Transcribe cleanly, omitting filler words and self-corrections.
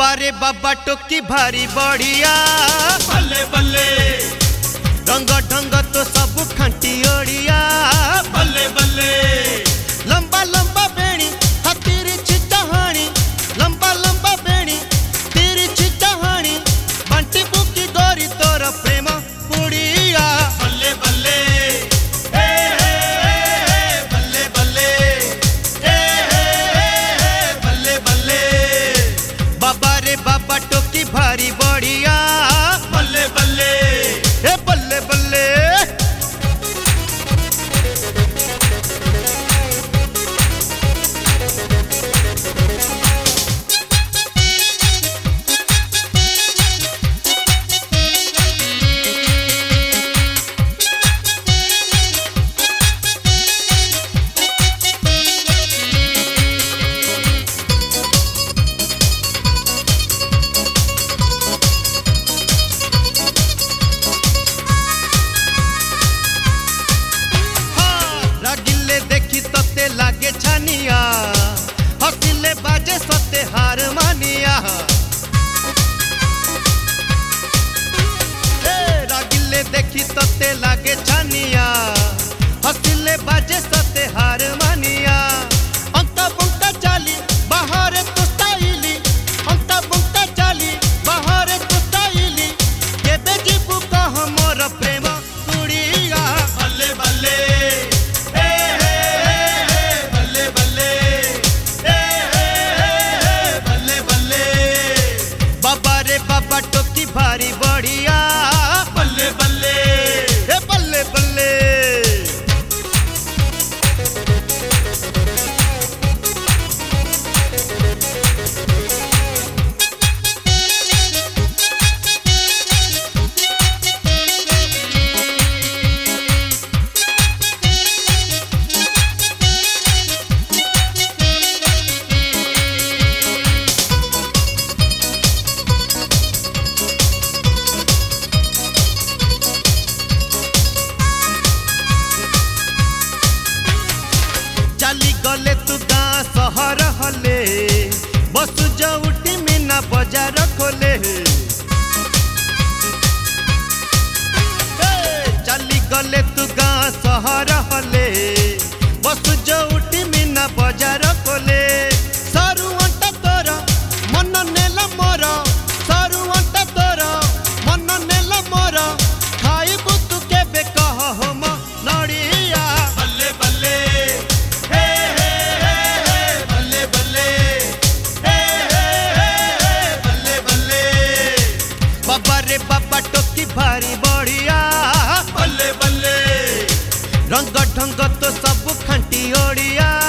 बाबा रे बाबा टोकी भारी बढ़िया बल्ले बल्ले रंग ढंग तो सब खंटी ओडिया बल्ले बल्ले लंबा लंबा बेणी हतीरी चिटहानी लंबा लंबा बेणी तीरी चिटहानी बंटी बुकी गोरी तोर प्रेम पुड़िया बल्ले बल्ले हे हे बल्ले बल्ले हे हे बल्ले बल्ले बाबा रे बाबा टोकी भारी बढ़िया बल्ले बल्ले हे बल्ले बल्ले रागिले देखी तते लागे छानिया हसिले बाजे सते हार मानिया रागिले देखी तते लागे छानिया हसिले बाजे सते हार मानिया अंता बुंता चाली बाहर तो स्टाइली अंता बुंता चाली बाहर तो स्टाइली के बेजीबू का हमर प्रेम कुड़िया बल्ले बल्ले हे हे बल्ले बल्ले हे हे बल्ले बल्ले बाबा रे बाबा टोकी भारी बढ़िया बल्ले बल्ले हे बल्ले बल्ले चाली गले तू गाँ सहर हले बसु जउटी मीना बाजार खोले चाली गले तू गाँ सहर हले बसु जउटी मीना बाजार खोले सारू अंटा तोरा मन नेला मोर सारू अंटा तोरा मन नेला मोर खाइबू तू केबे कह हम नड़िया बल्ले बल्ले हे हे बल्ले बल्ले हे हे बल्ले बल्ले बाबा रे बाबा टोकी भारी बढ़िया बल्ले बल्ले रंग ढंग तो सब खंटी ओडिया